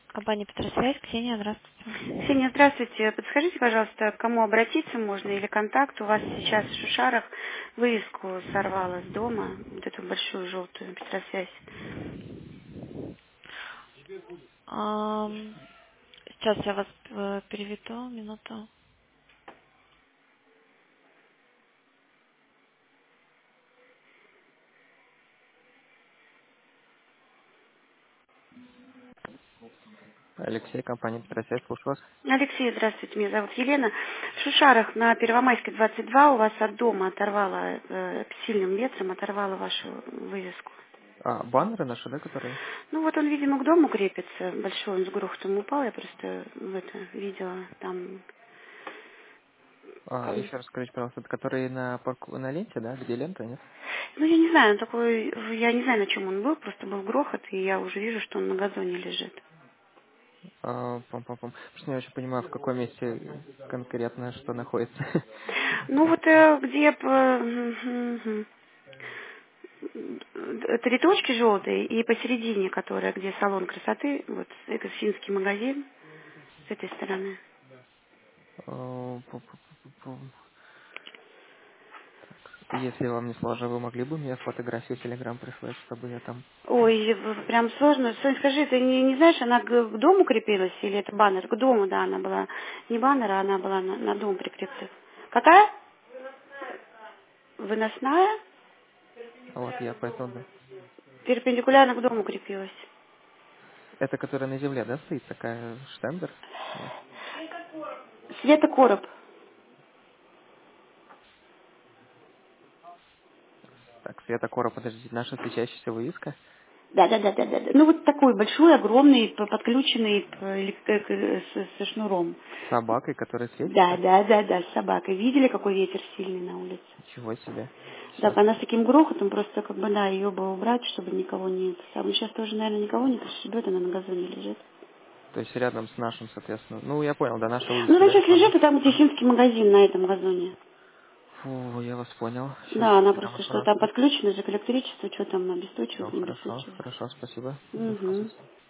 Компания Петросвязь, Ксения, здравствуйте. Ксения, здравствуйте. Подскажите, пожалуйста, к кому обратиться можно или контакт? У вас сейчас в Шушарах вывеску сорвало с дома, вот эту большую желтую Петросвязь. Ам, Сейчас я вас переведу, минуту. Алексей, компания Петросвязь, слушаю вас. Алексей, здравствуйте, меня зовут Елена. В Шушарах на Первомайской 22 у вас от дома оторвало, сильным ветром оторвало вашу вывеску. Баннеры наши, да, которые? Ну вот он, видимо, к дому крепится, большой, он с грохотом упал, я просто в это видела там. Еще раз скажите, пожалуйста, это которые на ленте, да, где лента, нет? Ну, я не знаю, он такой, я не знаю, на чем он был, просто был грохот, и я уже вижу, что он на газоне лежит. Пам-пам-пам. Просто не очень понимаю, в каком месте конкретно что находится. Ну, вот где три точки желтые, и посередине, которая, где салон красоты, вот это финский магазин с этой стороны. Пу-пу-пу-пу-пу. Если вам не сложно, вы могли бы мне фотографию в Телеграм прислать, чтобы я там... Ой, прям сложно. Сонь, скажи, ты не знаешь, она к дому крепилась или это баннер? К дому, да, она была. Не баннер, а она была на дом прикреплена. Какая? Выносная? Вот, я поэтому... Да. Перпендикулярно к дому крепилась. Это которая на земле, да, стоит? Такая штендер? Нет. Света короб. Так, Светокора, подождите, наша встречающаяся вывеска Да. Ну вот такой большой, огромный, подключенный со шнуром. с собакой, которая Да, светится. да, да, да, с собакой. Видели, какой ветер сильный на улице? Ничего себе. Да, Сейчас. она с таким грохотом, просто как бы, да, ее бы убрать, чтобы никого не... Сейчас тоже, наверное, никого не шибет, она на газоне лежит. То есть рядом с нашим, соответственно. Ну, я понял, да, наша Ну, вывеска, она да, сейчас лежит, рекламная. и там где финский магазин на этом газоне. Фу, я вас понял. Сейчас Да, она прямо просто, что там сразу. подключена же к электричеству, что там Все, обесточивать, не хорошо, обесточивать. хорошо, спасибо. Буду Угу. указывать.